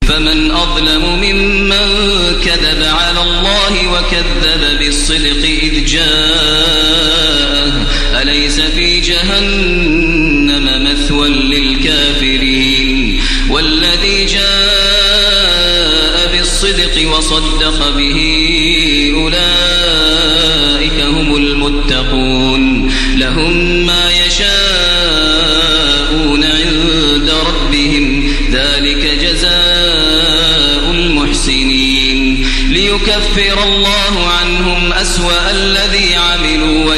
فمن أظلم ممن كذب على الله وكذب بالصدق إذ جاءه أليس في جهنم مثوى للكافرين والذي جاء بالصدق وصدق به أولئك هم المتقون لهم ما يشاءون عند ربهم ذلك جزاء المحسنين ليكفر الله عنهم أسوأ الذي عملوا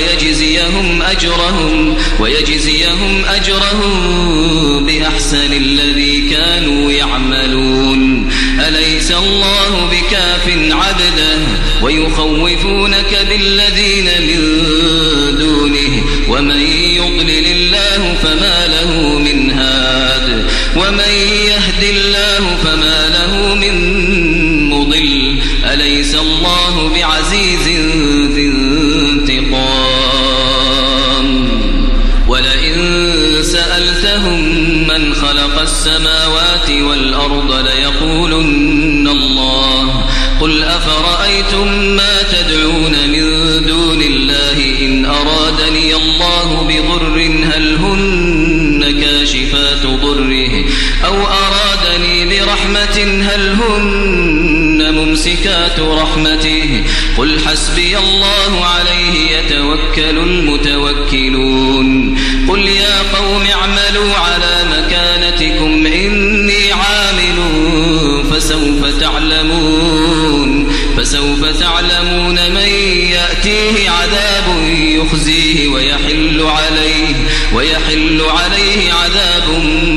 ويجزيهم أجرهم بأحسن الذي كانوا يعملون أليس الله بكاف عبده ويخوفونك بالذين من دونه ومن يضلل الله فما له من هاد ومن يهد الله فما له من مضل أليس الله بعزيز ذي انتقام ولئن سألتهم من خلق السماوات والأرض ليقولن الله قل أفرأيتم ما تدعون من دون الله إن أرادني الله بضر هل هن كاشفات ضره أو أرادني برحمة هل هن ممسكات رحمته قل حسبي الله عليه يتوكل المتوكلون قل يا قوم اعملوا على مكانتكم إني عامل فسوف تعلمون من يأتيه عذاب يخزيه ويحل عليه عذاب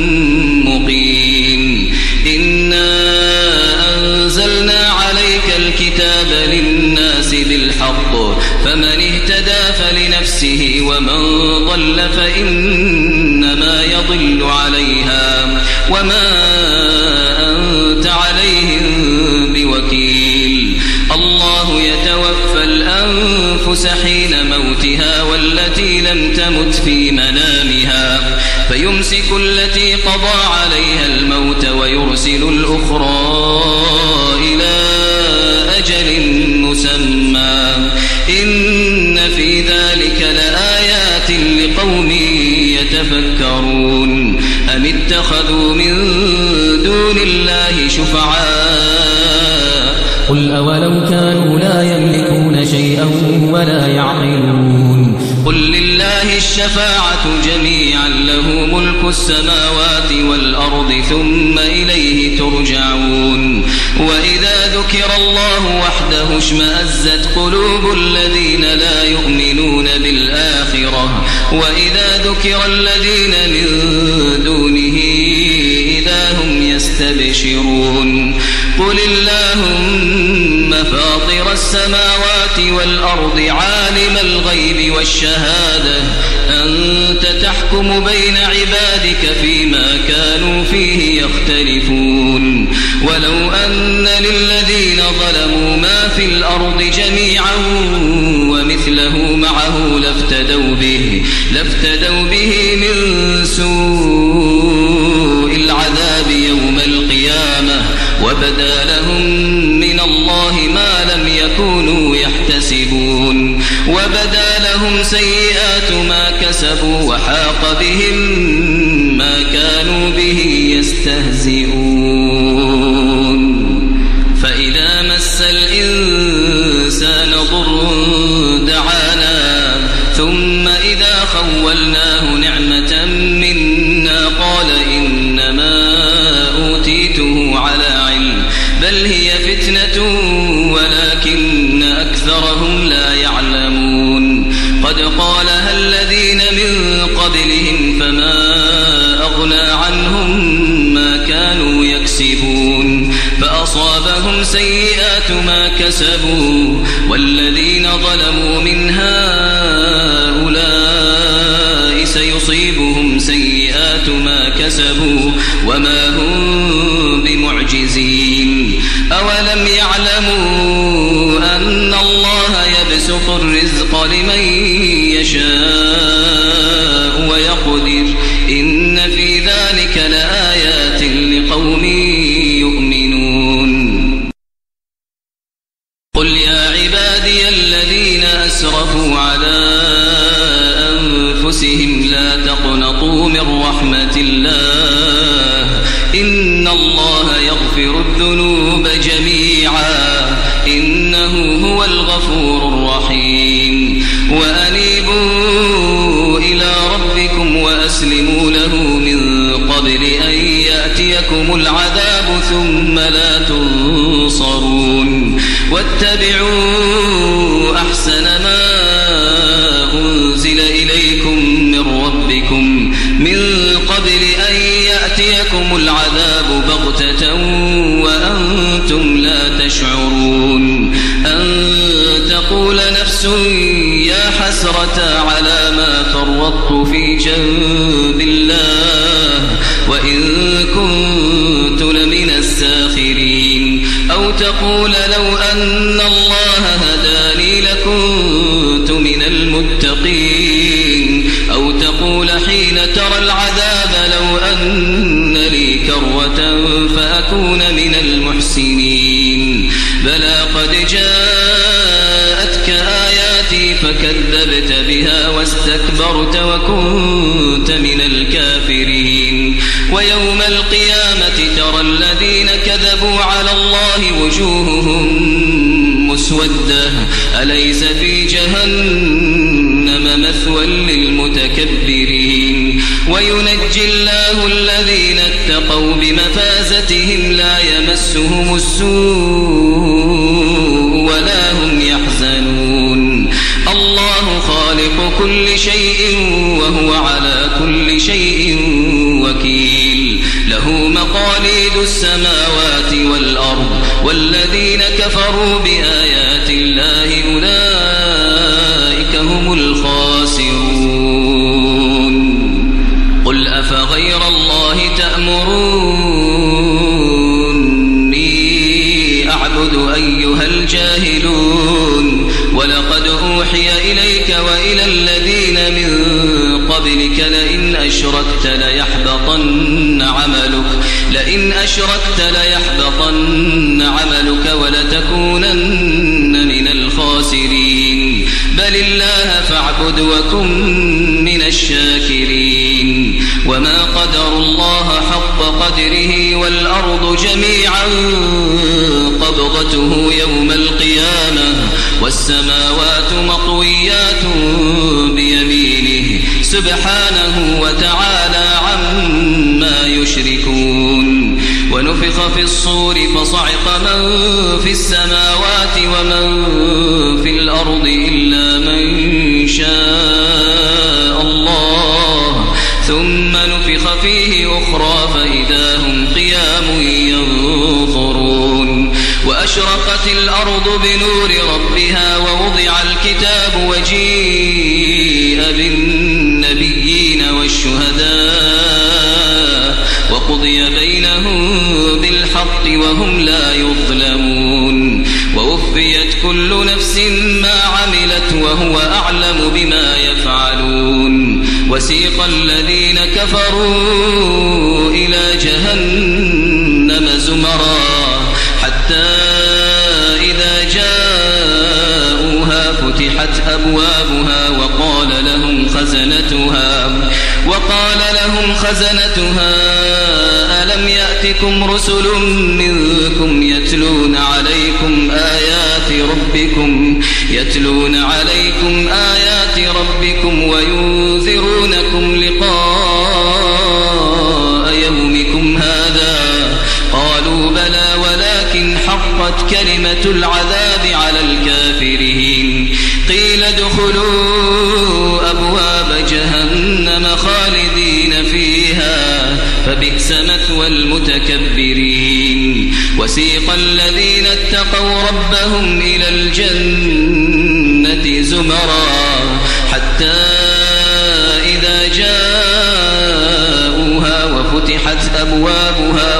مقيم إنا أنزلنا عليك الكتاب للناس بالحق فمن اهتدى فلنفسه ومن ضل فإنما يضل عليها وما أنت عليهم بوكيل الله يتوفى الأنفس حين موتها والتي لم تمت في منامها فيمسك التي قضى عليها الموت ويرسل الأخرى إلى أجل مسمى إن في ذلك لآيات لقوم يتفكرون أم اتخذوا من دون الله شفعاء قل أولو كانوا لا يملكون شيئا ولا يعقلون قل لله الشفاعة جميعا له ملك السماوات والأرض ثم إليه ترجعون وإذا ذكر الله وحده اشمأزت قلوب الذين لا يؤمنون بالآخرة وإذا ذكر الذين من دونه إذا هم يستبشرون قل اللهم فاطر السماوات والأرض عالم الغيب والشهادة أنت تحكم بين عبادك فيما كانوا فيه يختلفون ولو أن للذين ظلموا ما في الأرض جميعا ومثله معه لافتدوا به من سوء العذاب يوم القيامة وبدا لهم من الله ما لم يكونوا يحتسبون وبدا لهم سيئات ما كسبوا وحاق بهم ما كانوا به يستهزئون فإذا مس الإنسان ضر دعانا ثم إذا خولناه نعمة منا قال إنما أوتيته على علم بل هي فتنة ولكن أكثرهم لا يعلمون قد قالها الذين من قبلهم فما أغنى عنهم ما كانوا يكسبون فأصابهم سيئات ما كسبوا والذين ظلموا من هؤلاء سيصيبهم سيئات ما كسبوا وما هم بمعجزين أولم يعلموا أن الله يبسط الرزق لمن يشاء ويقدر إن في ذلك لآيات لقوم يؤمنون إن الله يغفر الذنوب جميعا إنه هو الغفور الرحيم وأنيبوا إلى ربكم وأسلموا له من قبل أن يأتيكم العذاب ثم لا تنصرون واتبعوا أحسن ما أنزل إليكم من ربكم من قبل أن يأتيكم العذاب بغتة وأنتم لا تشعرون أن تقول نفس يا حسرة على ما فرطت في جنب الله وإن كنت لمن الساخرين أو تقول لو أن الله هداني لكنت من المتقين أو تقول حين ترى العذاب لو أن لي كرة فأكون من المحسنين بلى قد جاءتك آياتي فكذبت بها واستكبرت وكنت من الكافرين ويوم القيامة ترى الذين كذبوا على الله وجوههم مسودة أليس في جهنم مثوى للمتكبرين وينجي الله الذين اتقوا بمفازتهم لا يمسهم السوء ولا هم يحزنون الله خالق كل شيء وهو على كل شيء وكيل له مقاليد السماوات والأرض والذين كفروا بآيات الله أولئك هم الخاسرون قل أفغير الله تأمروني أعبد أيها الجاهلون ولقد أوحي إليك وإلى الذين من قبلك لئن أشركت ليحبطن عملك ولتكونن من الخاسرين بل الله فاعبد وكن من الشاكرين وما قدروا الله حق قدره والأرض جميعا قبضته يوم القيامة والسماوات مطويات بيمينه سبحانه وتعالى عما يشركون ونفخ في الصور فصعق من في السماوات ومن في الأرض إلا من شاء الله ثم نفخ فيه أخرى فإذا هم قيام ينظرون وأشرقت الأرض بنور ربها ووضع الكتاب وجيء بالنبيين والشهداء وقضي بينهم بالحق وهم لا يظلمون ووفيت كل نفس ما عملت وهو أعلم بما يفعلون وسيق الذين كفروا إلى جهنم زمرا حتى إذا جاءوها فتحت أبوابها وقال لهم خزنتها ألم يأتكم رسل منكم يتلون عليكم آيات ربكم وينذرونكم لقاء يومكم هذا قالوا بلى ولكن حقت كلمة العذاب على الكافرين قيل ادخلوا أبواب جهنم خالدين فيها فبئس مثوى المتكبرين وسيق الذين اتقوا ربهم إلى الجنة زمرا حتى إذا جاءوها وفتحت أبوابها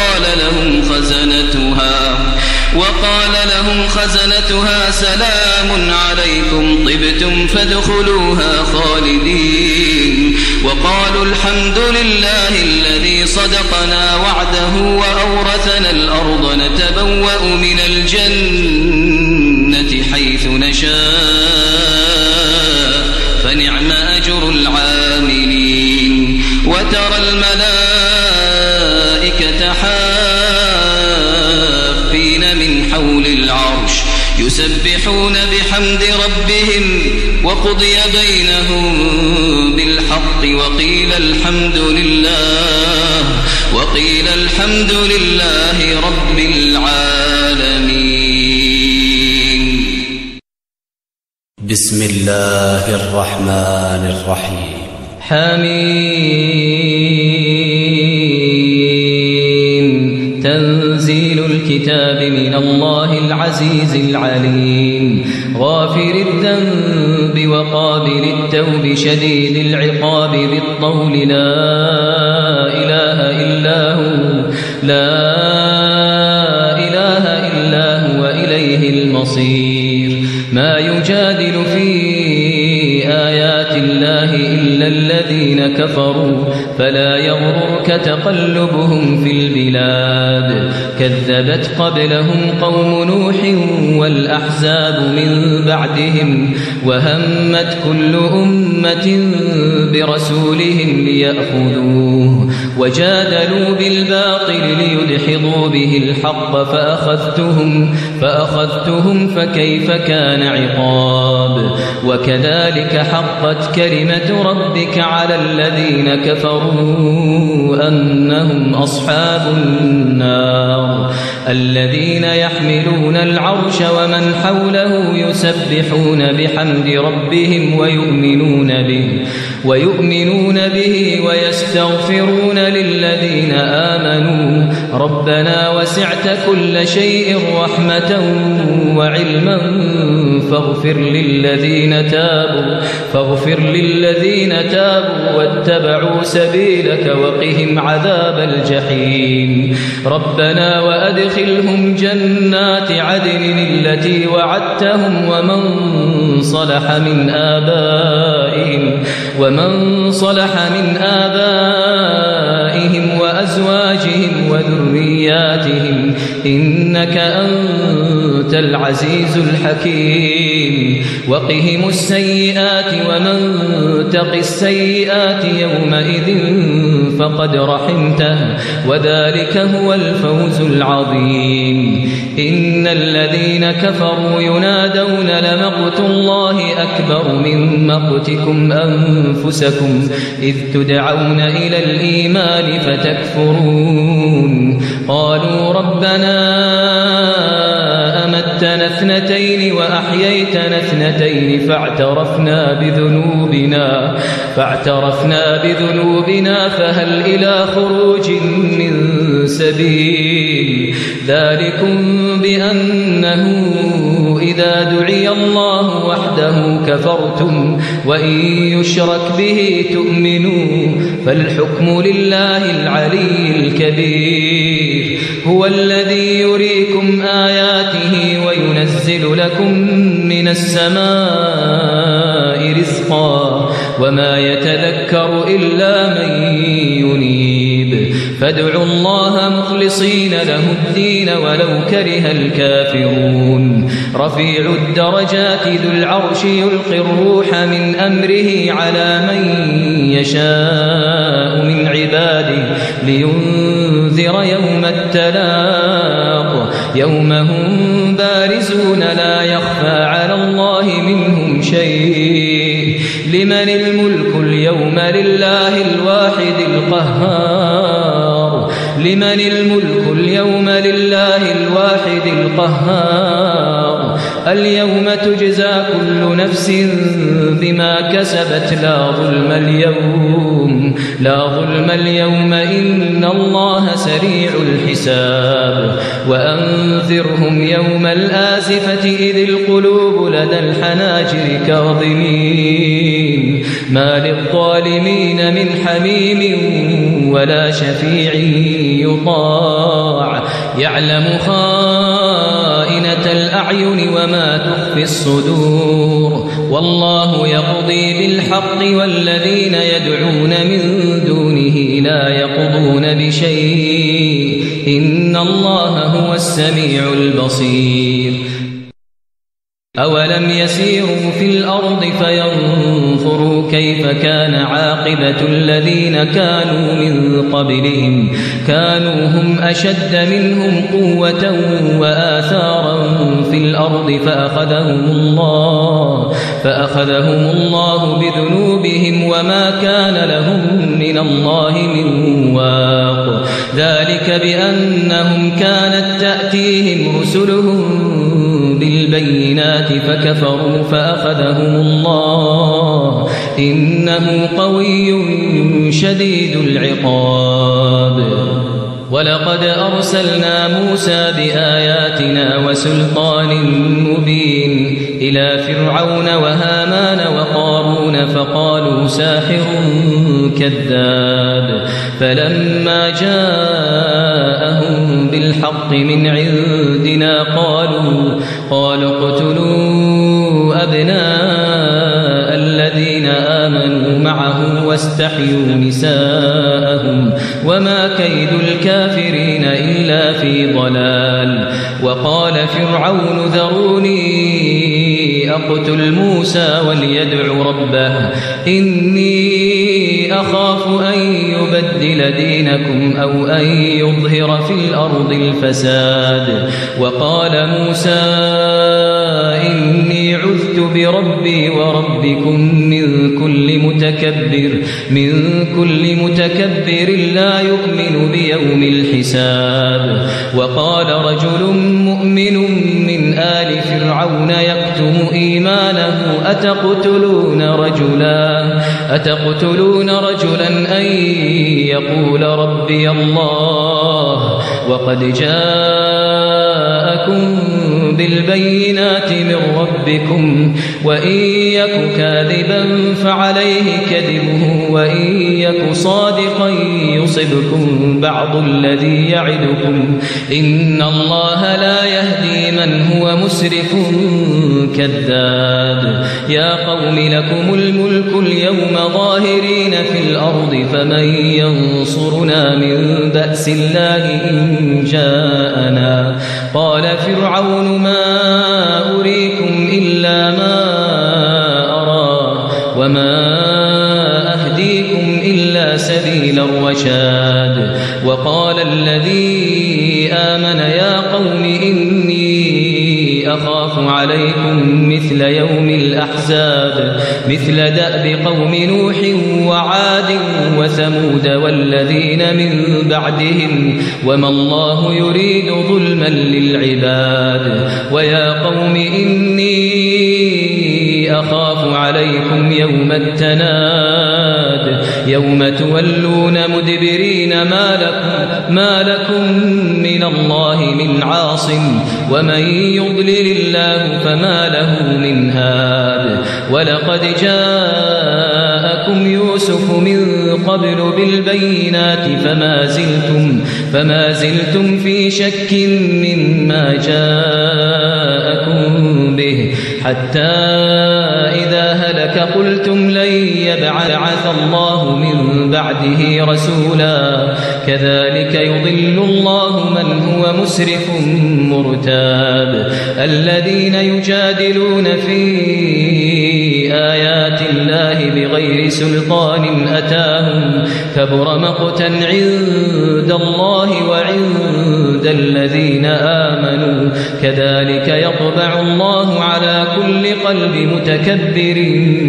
وقال لهم خزنتها سلام عليكم طبتم فادخلوها خالدين وقالوا الحمد لله الذي صدقنا وعده وأورثنا الأرض نتبوأ من الجنة حيث نشاء فنعم أجر العاملين وترى الملائكة متحافين من حول العرش يسبحون بحمد ربهم وقضي بينهم بالحق وقيل الحمد لله رب العالمين. بسم الله الرحمن الرحيم. حميم. تنزيل الكتاب من الله العزيز العليم. غافر الذنب وقابل التوب شديد العقاب ذي الطول لا إله إلا هو إليه المصير. ما يجادل في آيات الله إلا الذين كفروا فلا يغررك تقلبهم في البلاد. كذبت قبلهم قوم نوح والأحزاب من بعدهم وهمت كل أمة برسولهم ليأخذوه وجادلوا بالباطل ليدحضوا به الحق فأخذتهم فكيف كان عقاب. وكذلك حقت كلمة ربك على الذين كفروا أنهم أصحاب النار. الذين يحملون العرش ومن حوله يسبحون بحمد ربهم ويؤمنون به ويستغفرون للذين آمنوا ربنا وسعت كل شيء رحمة وعلما فاغفر للذين تابوا واتبعوا سبيلك وقهم عذاب الجحيم. ربنا وأدخلهم جنات عدن التي وعدتهم ومن صلح من آبائهم وأزواجهم وذرياتهم إنك أنت العزيز الحكيم. وقهم السيئات ومن تق السيئات يومئذ فقد رحمته وذلك هو الفوز العظيم. إن الذين كفروا ينادون لمقت الله أكبر من مقتكم أنفسكم إذ تدعون إلى الإيمان فتكفرون. قالوا ربنا أمتنا اثنتين وأحييتنا اثنتين فاعترفنا بذنوبنا فهل إلى خروج من سبيل. ذلكم بأنه إذا دعي الله وحده كفرتم وإن يشرك به تؤمنوا فالحكم لله العلي الكبير. هو الذي يريكم آياته وينزل لكم من السماء رزقا وما يتذكر إلا من ينيب. فادعوا الله مخلصين له الدين ولو كره الكافرون. رفيع الدرجات ذو العرش يلقي الروح من أمره على من يشاء من عباده لينذر يوم التلاق يوم هم بارزون لا يخفى على الله منهم شيء. لمن الملك اليوم لله الواحد القهار. لمن الملك اليوم لله الواحد القهار. اليوم تجزى كل نفس بما كسبت لا ظلم اليوم إن الله سريع الحساب. وأنذرهم يوم الآزفة إذ القلوب لدى الحناجر كاظمين ما للظالمين من حميم ولا شفيع يطاع. يعلم خائنة الأعين وما تخفي الصدور. والله يقضي بالحق والذين يدعون من دونه لا يقضون بشيء إن الله هو السميع البصير. أولم يسيروا في الأرض فينظروا كيف كان عاقبة الذين كانوا من قبلهم كانوا هم أشد منهم قوة وآثارا في الأرض فأخذهم الله بذنوبهم وما كان لهم من الله من واق ذلك بأنهم كانت تأتيهم رسلهم بالبينات فكفروا فأخذهم الله إنه قوي شديد العقاب ولقد أرسلنا موسى بآياتنا وسلطان مبين إلى فرعون وهامان وقارون فقالوا ساحر كذاب فلما جاءهم بالحق من عندنا قالوا اقتلوا أبناء الذين آمنوا معه واستحيوا نساءهم وما كيد الكافرين إلا في ضلال وقال فرعون ذروني أقتل موسى وليدع ربه إني أخاف أن يبدل دينكم أو أن يظهر في الأرض الفساد وقال موسى إني عذت بربي وربكم من كل متكبر لا يؤمن بيوم الحساب وقال رجل مؤمن من آل فرعون يكتم إيمانه أتقتلون رجلا أن يقول ربي الله وقد جاءكم بالبينات من ربكم وإن يك كاذبا فعليه كذبه وإن يك صادقا يصبكم بعض الذي يعدكم إن الله لا يهدي من هو مسرف كذاب يا قوم لكم الملك اليوم ظاهرين في الأرض فمن ينصرنا من بأس الله إن جاءنا قال فرعون ما أريكم إلا ما أرى وما أهديكم إلا سبيل الرشاد وقال الذي آمن يا قوم إني أخاف عليكم مثل يوم الأحزاب مثل دأب قوم نوح وعاد وثمود والذين من بعدهم وما الله يريد ظلما للعباد ويا قوم إني أخاف عليكم يوم التناد يوم تولون مدبرين ما لكم من الله من عاصم ومن يضلل الله فما له من هاد ولقد جاءكم يوسف من قبل بالبينات فما زلتم في شك مما جاءكم به حتى إذا هلك قلتم لن يبعث الله من بعده رسولا كذلك يضل الله من هو مسرف مرتاب الذين يجادلون في آيات الله بغير سلطان أتاهم كبر مقتا عند الله وعند الذين آمنوا كذلك يطبع الله على كل قلب متكبر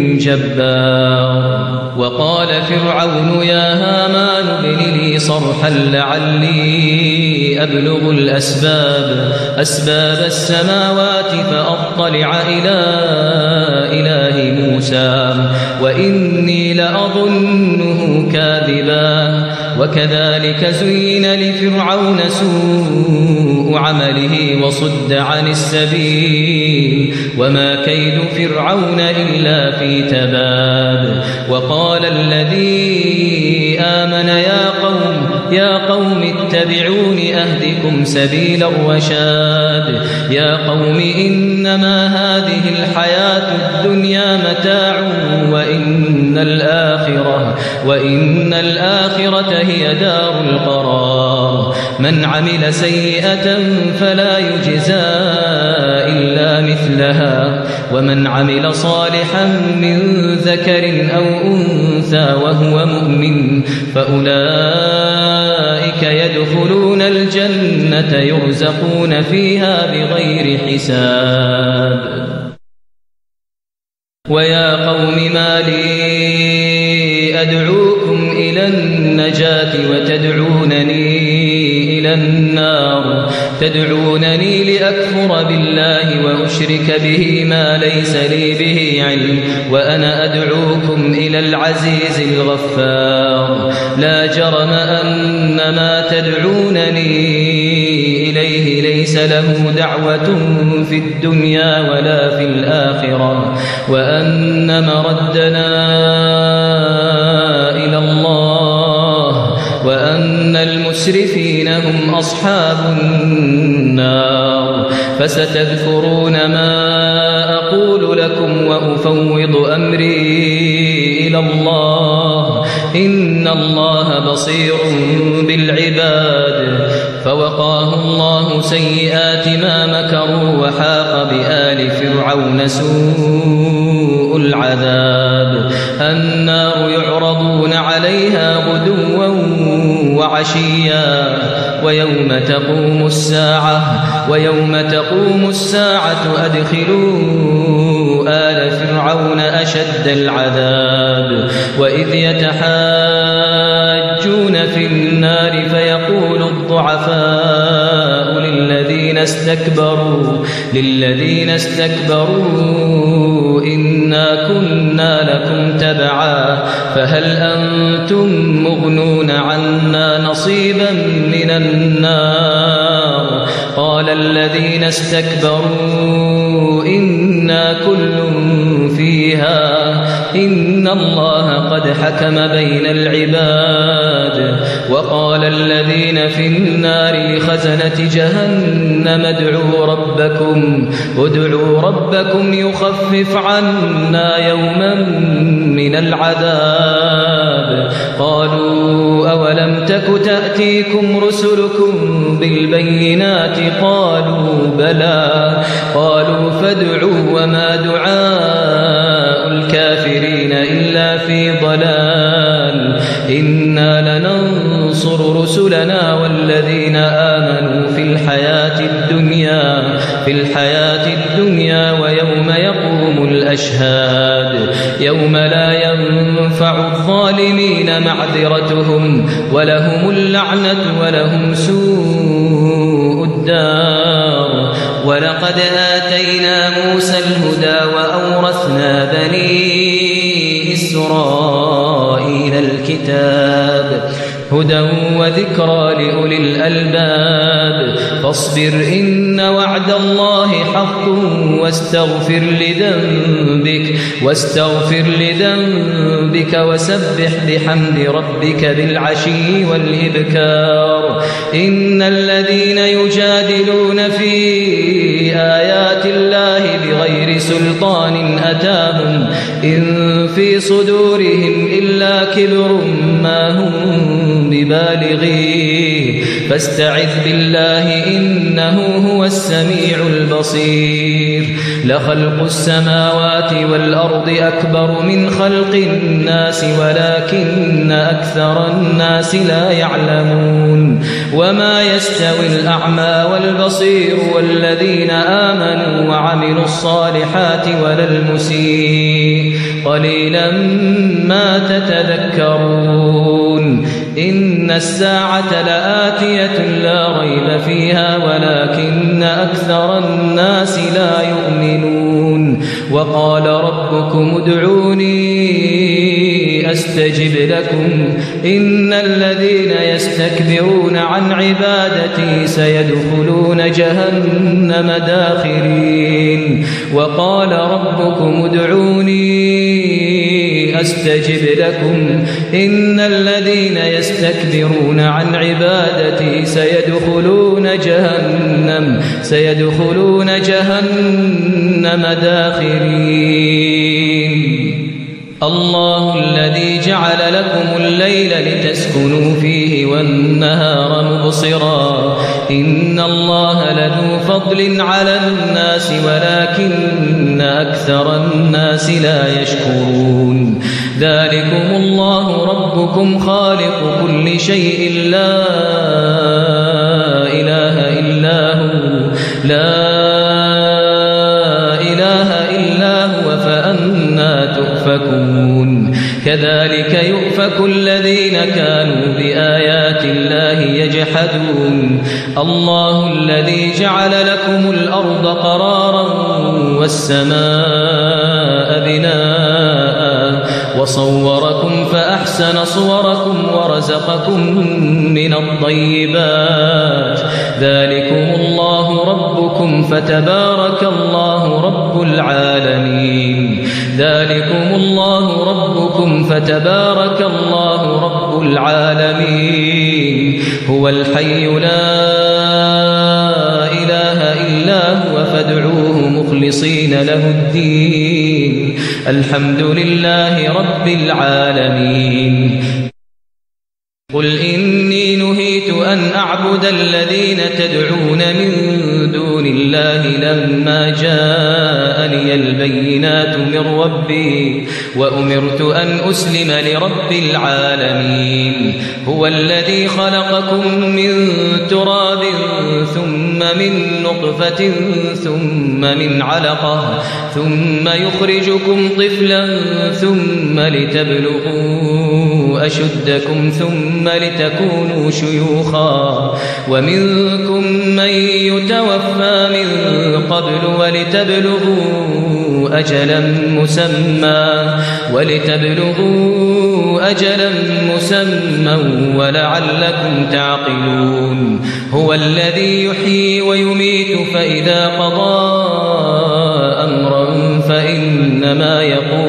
جبار وقال فرعون يا هامان ابن لي صرحا لعلي أبلغ أسباب السماوات فأطلع إلى إله موسى وإني لأظنه كاذبا وكذلك زين لفرعون سوء عمله وصد عن السبيل وما كيد فرعون إلا في تباب وقال الذي آمن يا قوم اتبعون أهدكم سبيل الرشاد يا قوم إنما هذه الحياة الدنيا متاع وإن الآخرة هي دار القرار من عمل سيئة فلا يجزى إلا مثلها ومن عمل صالحا من ذكر أو أنثى وهو مؤمن فأولئك يدخلون الجنة يرزقون فيها بغير حساب. ويا قوم ما لي أدعوكم إلى النجاة وتدعونني إلى النار تدعونني لأكفر بالله وأشرك به ما ليس لي به علم وأنا أدعوكم إلى العزيز الغفار. لا جرم أن ما تدعونني إليه ليس له دعوة في الدنيا ولا في الآخرة وأن مردنا إلى الله وأن المسرفين هم أصحاب النار. فستذكرون ما أقول لكم وأفوض أمري إلى الله إن الله بصير بالعباد. فوقاه الله سيئات ما مكروا وحاق بآل فرعون سوء العذاب. النار يعرضون عليها غدوا وعشيا ويوم تقوم الساعة أدخلوا آل فرعون أشد العذاب. وإذ يتحاجون في النار فيقول الضعفاء للذين استكبروا إنا كنا لكم تبعا فهل أنتم مغنون عنا نصيبا من النار. قال الذين استكبروا إنا كل فيها إن الله قد حكم بين العباد. وقال الذين في النار خزنة جهنم ادعوا ربكم يخفف عنا يوما من العذاب. قالوا أولم تك تأتيكم رسلكم بالبينات قالوا بلى. قالوا فادعوا وما دعاء الكافرين إلا في ضلال. إنا لننصر رسلنا والذين آمنوا في الحياة الدنيا ويوم يقوم الأشهاد. يوم لا ينفع الظالمين معذرتهم ولهم اللعنة ولهم سوء الدار. ولقد آتينا موسى الهدى وأورثنا بني إسرائيل الكتاب هدى وذكرى لأولي الألباب. فاصبر إن وعد الله حق واستغفر لذنبك وسبح بحمد ربك بالعشي والإبكار. إن الذين يجادلون في آيات الله بغير سلطان أتاهم إن في صدورهم إلا كبر ما هم ببالغيه فاستعذ بالله إنه هو السميع البصير. لخلق السماوات والأرض أكبر من خلق الناس ولكن أكثر الناس لا يعلمون. وما يستوي الأعمى والبصير والذين آمنوا وعملوا الصالحات ولا المسيء قليلا ما تتذكرون. إن الساعة لآتية لا ريب فيها ولكن أكثر الناس لا يؤمنون. وقال ربكم ادعوني أستجب لكم إن الذين يستكبرون عن عبادتي سيدخلون جهنم داخرين. وقال ربكم ادعوني أستجب لكم إن الذين يستكبرون عن عبادتي سيدخلون جهنم داخرين. الله الذي جعل لكم الليل لتسكنوا فيه والنهار مبصرا إن الله لذو فضل على الناس ولكن أكثر الناس لا يشكرون ذلكم الله ربكم خالق كل شيء لا إله إلا هو فأنا تؤفكون كذلك يؤفك الذين كانوا بآيات الله يجحدون الله الذي جعل لكم الأرض قرارا والسماء بناء وصوركم فأحسن صوركم ورزقكم من الطيبات ذلكم الله ربكم فتبارك الله رب العالمين ذلكم الله ربكم فتبارك الله رب العالمين هو الحي لا إله إلا هو فادعوه مخلصين له الدين الحمد لله رب العالمين قل إني نهيت أن أعبد الذين تدعون من دون الله لما جاءني البينات من ربي وأمرت أن أسلم لرب العالمين هو الذي خلقكم من تراب ثم من نطفة ثم من علقة ثم يخرجكم طفلا ثم لتبلغوا أشدكم ثم لتكونوا شيوخا ومنكم من يتوفى من قبل ولتبلغوا أجلا مسمى ولعلكم تعقلون هو الذي يحيي ويميت فإذا قضى أمرا فإنما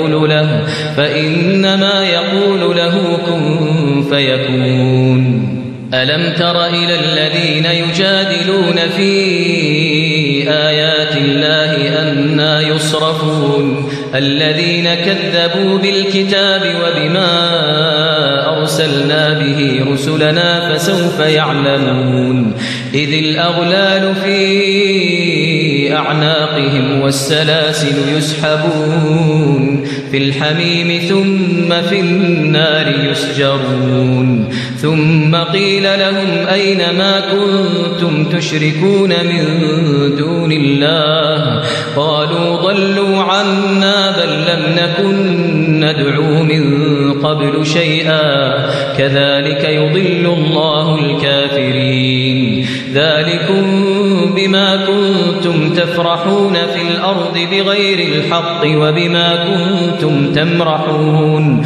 يقول له كن فيكون ألم تر إلى الذين يجادلون في آيات الله أنى يصرفون الذين كذبوا بالكتاب وبما أرسلنا به رسلنا فسوف يعلمون إذ الأغلال في أعناقهم والسلاسل يسحبون في الحميم ثم في النار يسجرون ثم قيل لهم أين ما كنتم تشركون من دون الله قالوا ضلوا عنا بل لم نكن ندعو من قبل شيئا كذلك يضل الله الكافرين ذلكم بما كنتم تفرحون في الأرض بغير الحق وبما كنتم تمرحون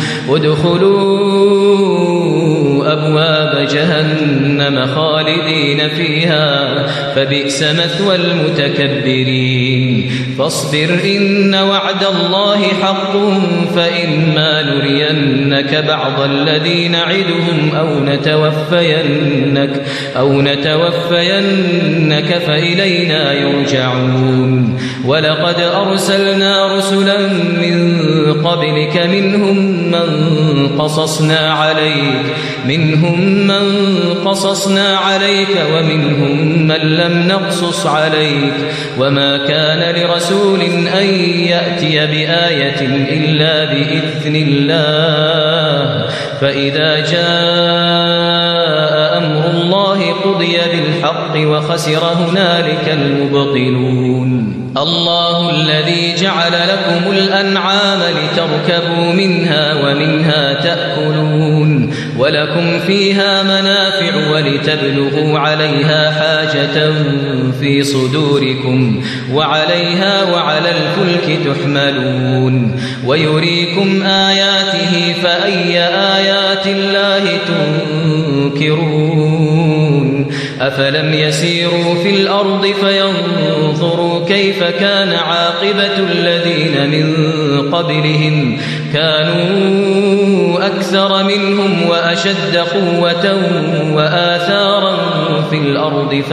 ادخلوا أبواب جهنم خالدين فيها فبئس مثوى المتكبرين فاصبر إن وعد الله حق فإما نرينك بعض الذي نعدهم أو نتوفينك فإلينا يرجعون ولقد أرسلنا رسلا من قبلك منهم من قصصنا عليك ومنهم من لم نقصص عليك وما كان لرسول أن يأتي بآية إلا بإذن الله فإذا جاء أمر الله قضي بالحق وخسر هنالك المبطلون الله الذي جعل لكم الأنعام لتركبوا منها ومنها تأكلون ولكم فيها منافع ولتبلغوا عليها حاجة في صدوركم وعليها وعلى الفلك تحملون ويريكم آياته فأي آيات الله تنكرون أفلم يسيروا في الأرض فينظروا كيف كان عاقبة الذين من قبلهم كانوا أكثر منهم وأشد قوة وآثارا في الأرض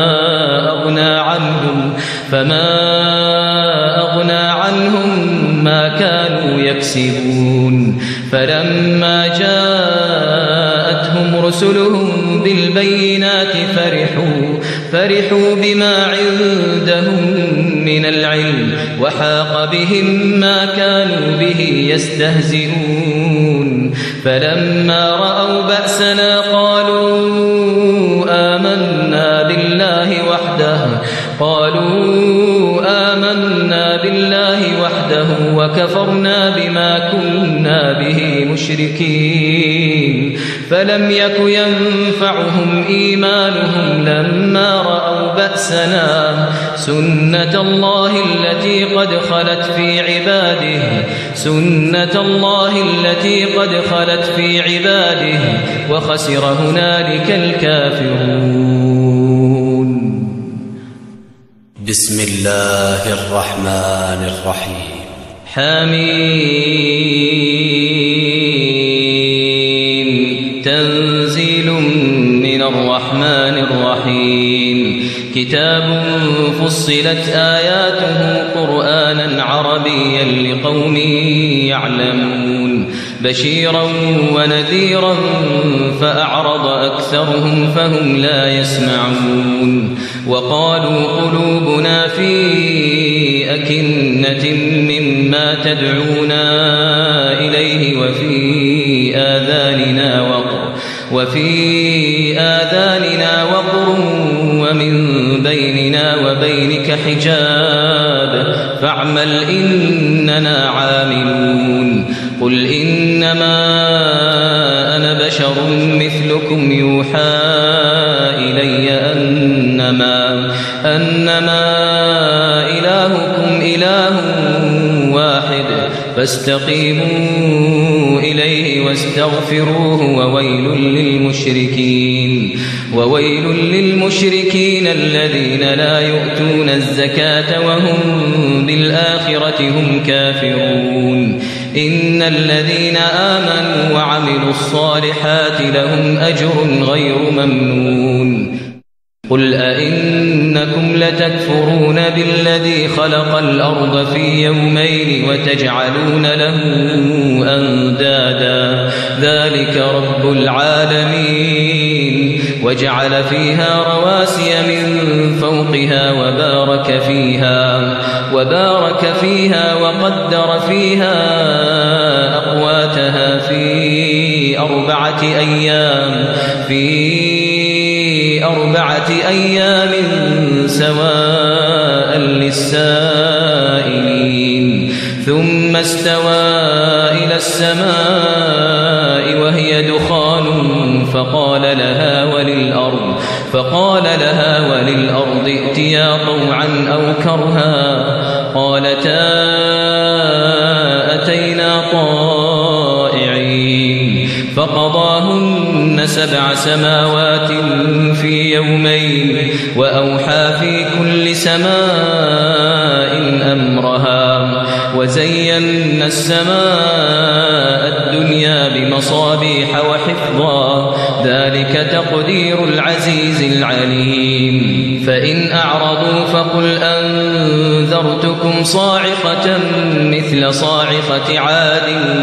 فما أغنى عنهم ما كانوا يكسبون فلما جاءتهم رسلهم بالبينات فرحوا بما عندهم من العلم وحاق بهم ما كانوا به يستهزئون فلما رأوا بأسنا قالوا آمنا بالله وحده وكفرنا بما كنا به مشركين فلم يك ينفعهم إيمانهم لما رأوا بأسنا سنة الله التي قد خلت في عباده وخسر هنالك الكافرون. بسم الله الرحمن الرحيم. حميم تنزيل من الرحمن الرحيم كتاب فصلت آياته قرآنا عربيا لقوم يعلمون بشيرا ونذيرا فأعرض أكثرهم فهم لا يسمعون وقالوا قلوبنا في أكنة مما تدعونا إليه وفي آذاننا وقر ومن بيننا وبينك حجاب فاعمل إننا عاملون قل إنما أنا بشر مثلكم يوحى إلي أنما إلهكم إله واحد فاستقيموا إليه واستغفروه وويل للمشركين الذين لا يؤتون الزكاة وهم بالآخرة هم كافرون إن الذين آمنوا وعملوا الصالحات لهم أجر غير ممنون قل أئنكم لتكفرون بالذي خلق الأرض في يومين وتجعلون له أندادا ذلك رب العالمين وجعل فيها رواسي من فوقها وبارك فيها وقدر فيها أقواتها في أربعة أيام سواء للسائلين ثم استوى إلى السماء وهي دخان فقال لها وللأرض ائتيا طوعا أو كرها قالتا أتينا طائعين فقضاهن 7 سماوات في يومين وأوحى في كل سماء أمرها وزينا السماء الدنيا بمصابيح وحفظا ذلك تقدير العزيز العليم فإن أعرضوا فقل أنذرتكم صاعقة مثل صاعقة عاد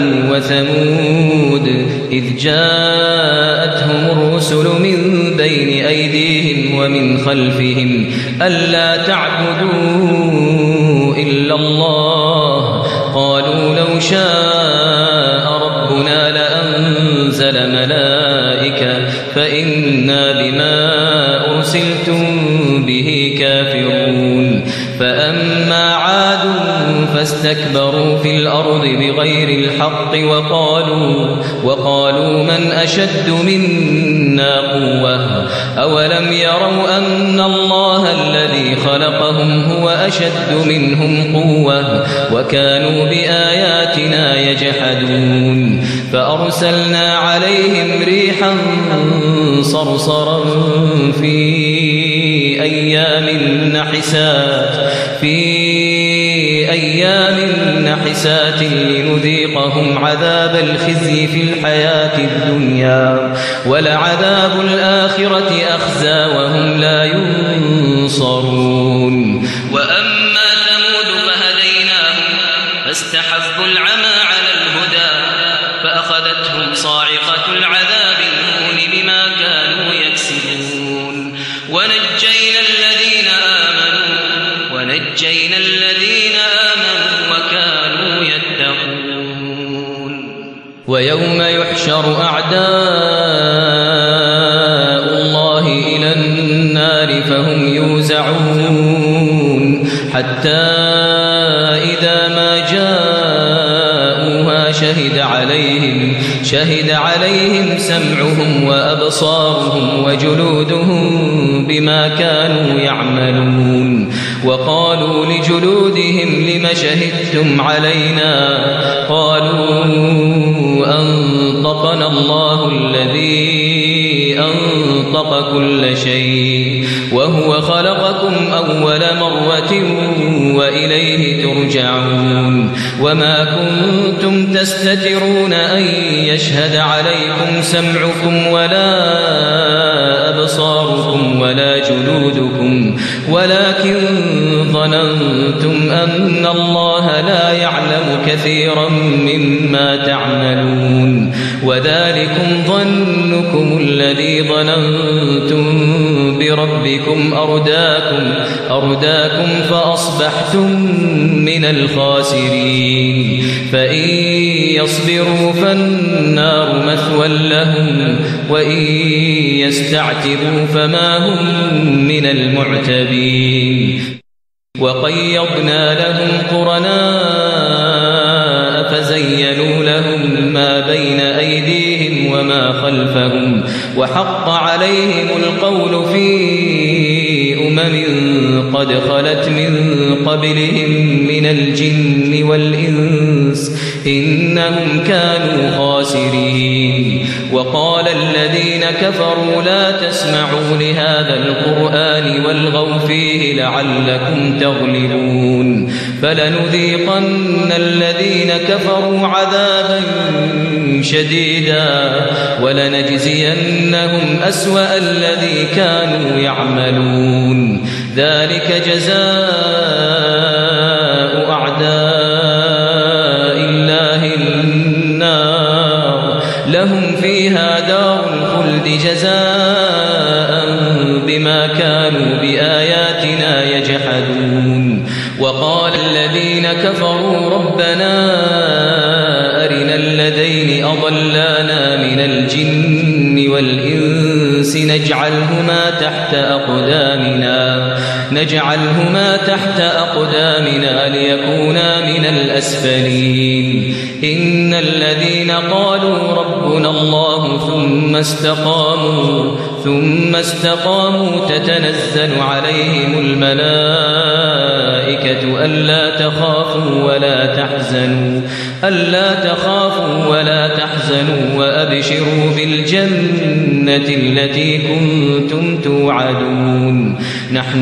وثمود إذ جاءتهم الرسل من بين أيديهم ومن خلفهم ألا تعبدوا إلا الله قالوا لو شاء ربنا لأنزل ملائكة فإنا بما أرسلتم به كافرون فأما عاد فاستكبروا في الأرض بغير الحق وقالوا من أشد منا قوة أولم يروا أن الله الذي خلقهم هو أشد منهم قوة وكانوا بآياتنا يجحدون فأرسلنا عليهم ريحا صرصرا في أيام نحسات لنذيقهم عذاب الخزي في الحياة الدنيا ولعذاب الآخرة أخزى وهم لا ينصرون وأما ثمود فهديناهم فاستحبوا العمى على الهدى فأخذتهم صاعقة العذاب الهون بما ويوم يحشر أعداء الله إلى النار فهم يوزعون حتى إذا ما جاءوها شهد عليهم سمعهم وأبصارهم وجلودهم بما كانوا يعملون وقالوا لجلودهم لم شهدتم علينا قالوا أنطقنا الله الذي أنطق كل شيء وهو خلقكم أول مرة وإليه ترجعون وما كنتم تستترون أن يشهد عليكم سمعكم ولا أبصاركم ولا جلودكم ولكن ظننتم أن الله لا يعلم كثيرا مما تعملون وذلكم ظنكم الذي ظننتم بربكم أرداكم فأصبحتم من الخاسرين فإن يصبروا فالنار مثوى لهم وإن يستعتبوا فما هم من المعتبين وقيضنا لهم قرناء فزينوا لهم ما بين أيديهم وما خلفهم وحق عليهم القول في قد خلت من قبلهم من الجن والإنس إنهم كانوا خاسرين وقال الذين كفروا لا تسمعوا لهذا القرآن والغوا فيه لعلكم تغلبون فلنذيقن الذين كفروا عذابا شديدا ولنجزينهم أسوأ الذي كانوا يعملون ذلك جزاء أعداء الله النار لهم فيها دار الخلد جزاء بما كانوا بآياتنا يجحدون وقال الذين كفروا ربنا أرنا الذين أضلانا من الجن والإنس نجعلهما تحت أقدامنا ليكونا من الأسفلين إن الذين قالوا ربنا الله ثم استقاموا تتنزل عليهم الملائكة ألا تخافوا ولا تحزنوا وأبشروا بالجنة التي كنتم توعدون نحن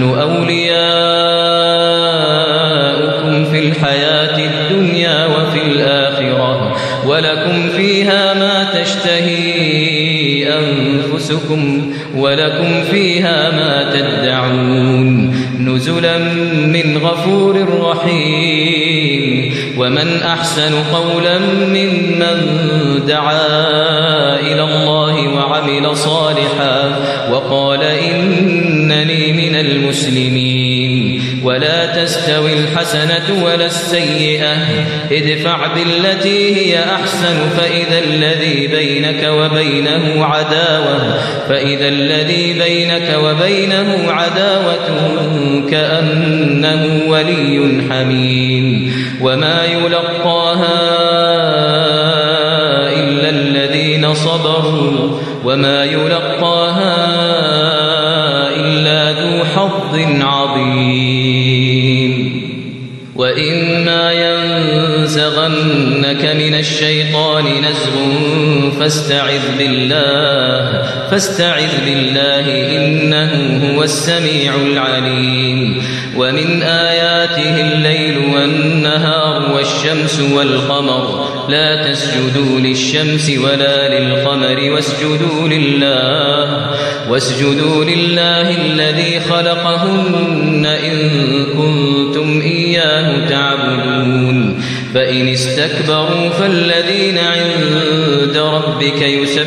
أولياؤكم في الحياة الدنيا وفي الآخرة ولكم فيها ما تشتهي أنفسكم ولكم فيها ما تدعون نزلا من غفور رحيم ومن أحسن قولا ممن دعا إلى الله وعمل صالحا وقال إنني من المسلمين ولا تستوي الحسنة ولا السيئة ادفع بالتي هي أحسن فإذا الذي بينك وبينه عداوة كأنه ولي حميم وما يلقاها إلا الذين صبروا وما يلقاها إلا ذو حظ عظيم وإما ينزغنك من الشيطان نزغ فاستعذ بالله إنه هو السميع العليم ومن آياته الليل والنهار والشمس والقمر لا تسجدوا للشمس ولا للقمر واسجدوا لله الذي خلقهن إن كنتم إياه تعبدون فإن استكبروا فالذين عند ربك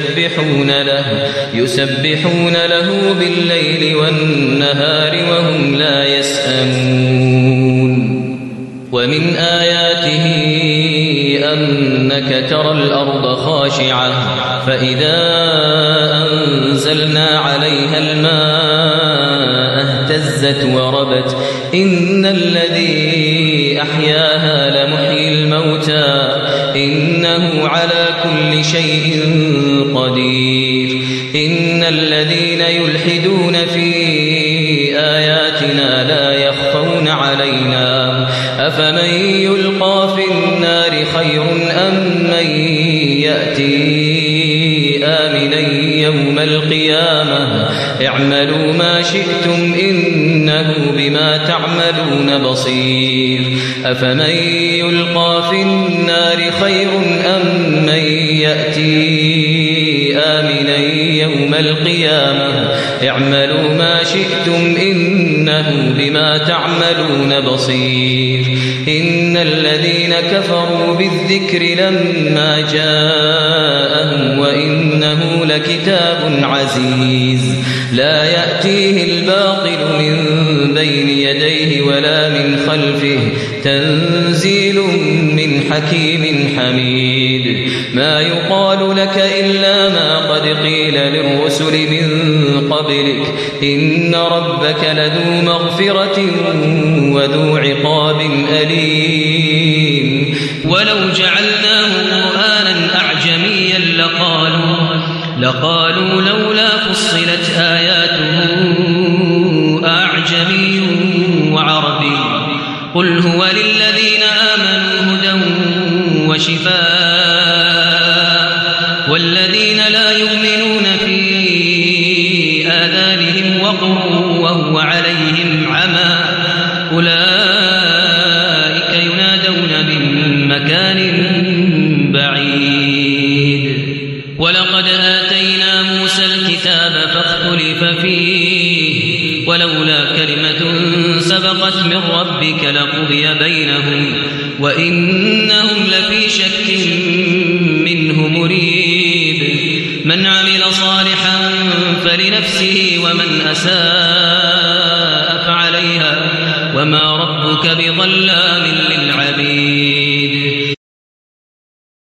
يسبحون له بالليل والنهار وهم لا يسأمون ومن آياته أنك ترى الأرض خاشعة فإذا أنزلنا عليها الماء اهتزت وربت إن الذي أحياها لمحيي الموتى إنه على كل شيء قدير إن الذين يلحدون في آياتنا لا يخفون علينا أفمن يلقى في النار خير أم من يأتي آمنا يوم القيامة اعملوا ما شئتم إنه بما تعملون بصير أفمن يلقى في النار خير أم من يأتي آمنا يوم القيامة اعملوا ما شئتم إنه بما تعملون بصير إن الذين كفروا بالذكر لما جاءهم وإنه لكتاب عزيز لا يأتيه الباطل من بين يديه ولا من خلفه تنزيل من حكيم حميد ما يقال لك إلا ما قد قيل للرسل من قبلك إن ربك لذو مغفرة وذو عقاب أليم ولو جعلناه قرآنا أعجميا لقالوا لولا فصلت آياته أعجمي وعربي قل هو للذين آمنوا هدى وشفاء والذين لا يؤمنون في آذانهم وقر وهو عليهم عمى أولئك ينادون من مكان بعيد ولقد آتينا موسى الكتاب فاختلف فيه ولولا كلمة سبقت من ربك لقضي بينهم وإنهم لفي شك منه مريب من عمل صالحا فلنفسه ومن أساء فعليها وما ربك بظلام للعبيد